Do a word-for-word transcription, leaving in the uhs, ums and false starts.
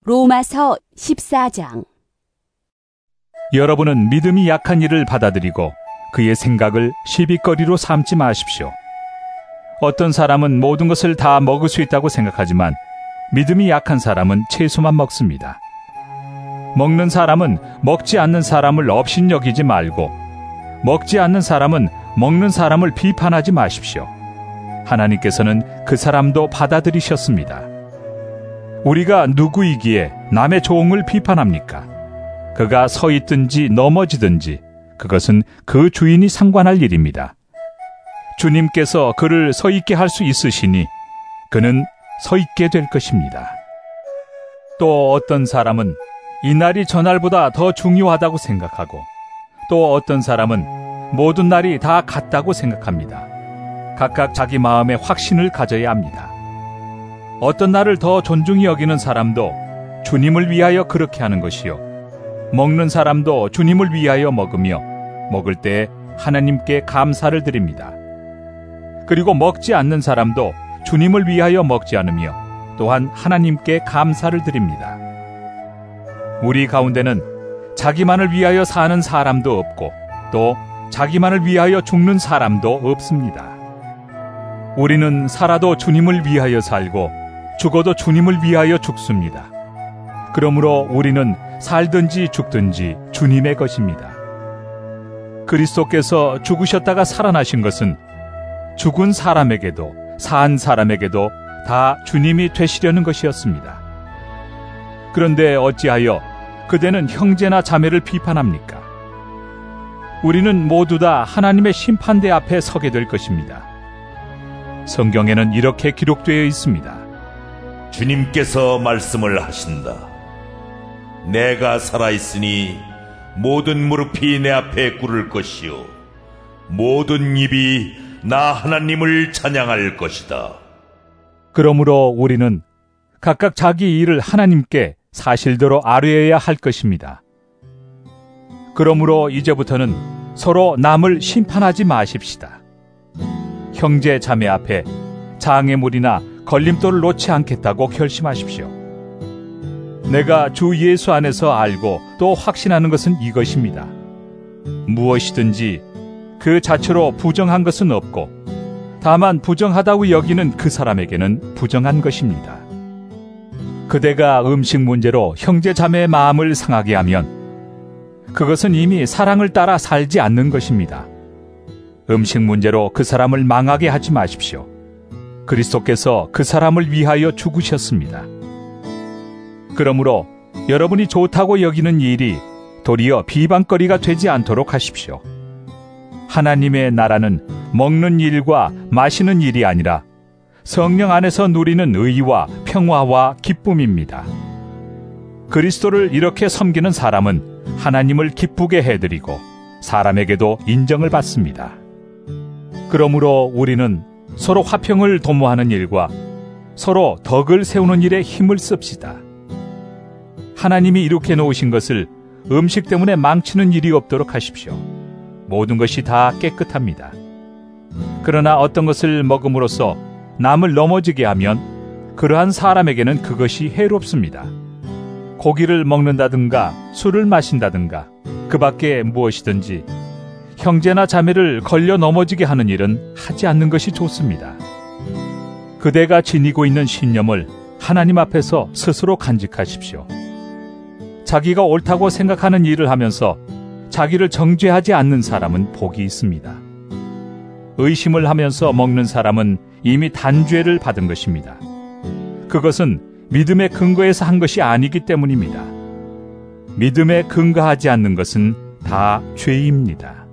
로마서 십사 장. 여러분은 믿음이 약한 이를 받아들이고 그의 생각을 시비거리로 삼지 마십시오. 어떤 사람은 모든 것을 다 먹을 수 있다고 생각하지만 믿음이 약한 사람은 채소만 먹습니다. 먹는 사람은 먹지 않는 사람을 업신여기지 말고 먹지 않는 사람은 먹는 사람을 비판하지 마십시오. 하나님께서는 그 사람도 받아들이셨습니다. 우리가 누구이기에 남의 종을 비판합니까? 그가 서 있든지 넘어지든지 그것은 그 주인이 상관할 일입니다. 주님께서 그를 서 있게 할 수 있으시니 그는 서 있게 될 것입니다. 또 어떤 사람은 이날이 저날보다 더 중요하다고 생각하고 또 어떤 사람은 모든 날이 다 같다고 생각합니다. 각각 자기 마음에 확신을 가져야 합니다. 어떤 날을 더 존중히 여기는 사람도 주님을 위하여 그렇게 하는 것이요, 먹는 사람도 주님을 위하여 먹으며 먹을 때 하나님께 감사를 드립니다. 그리고 먹지 않는 사람도 주님을 위하여 먹지 않으며 또한 하나님께 감사를 드립니다. 우리 가운데는 자기만을 위하여 사는 사람도 없고 또 자기만을 위하여 죽는 사람도 없습니다. 우리는 살아도 주님을 위하여 살고 죽어도 주님을 위하여 죽습니다. 그러므로 우리는 살든지 죽든지 주님의 것입니다. 그리스도께서 죽으셨다가 살아나신 것은 죽은 사람에게도 산 사람에게도 다 주님이 되시려는 것이었습니다. 그런데 어찌하여 그대는 형제나 자매를 비판합니까? 우리는 모두 다 하나님의 심판대 앞에 서게 될 것입니다. 성경에는 이렇게 기록되어 있습니다. 주님께서 말씀을 하신다. 내가 살아있으니 모든 무릎이 내 앞에 꿇을 것이요 모든 입이 나 하나님을 찬양할 것이다. 그러므로 우리는 각각 자기 일을 하나님께 사실대로 아뢰어야 할 것입니다. 그러므로 이제부터는 서로 남을 심판하지 마십시다. 형제 자매 앞에 장애물이나 걸림돌을 놓지 않겠다고 결심하십시오. 내가 주 예수 안에서 알고 또 확신하는 것은 이것입니다. 무엇이든지 그 자체로 부정한 것은 없고 다만 부정하다고 여기는 그 사람에게는 부정한 것입니다. 그대가 음식 문제로 형제 자매의 마음을 상하게 하면 그것은 이미 사랑을 따라 살지 않는 것입니다. 음식 문제로 그 사람을 망하게 하지 마십시오. 그리스도께서 그 사람을 위하여 죽으셨습니다. 그러므로 여러분이 좋다고 여기는 일이 도리어 비방거리가 되지 않도록 하십시오. 하나님의 나라는 먹는 일과 마시는 일이 아니라 성령 안에서 누리는 의와 평화와 기쁨입니다. 그리스도를 이렇게 섬기는 사람은 하나님을 기쁘게 해드리고 사람에게도 인정을 받습니다. 그러므로 우리는 서로 화평을 도모하는 일과 서로 덕을 세우는 일에 힘을 씁시다. 하나님이 이렇게 놓으신 것을 음식 때문에 망치는 일이 없도록 하십시오. 모든 것이 다 깨끗합니다. 그러나 어떤 것을 먹음으로써 남을 넘어지게 하면 그러한 사람에게는 그것이 해롭습니다. 고기를 먹는다든가 술을 마신다든가 그 밖에 무엇이든지 형제나 자매를 걸려 넘어지게 하는 일은 하지 않는 것이 좋습니다. 그대가 지니고 있는 신념을 하나님 앞에서 스스로 간직하십시오. 자기가 옳다고 생각하는 일을 하면서 자기를 정죄하지 않는 사람은 복이 있습니다. 의심을 하면서 먹는 사람은 이미 단죄를 받은 것입니다. 그것은 믿음의 근거에서 한 것이 아니기 때문입니다. 믿음에 근거하지 않는 것은 다 죄입니다.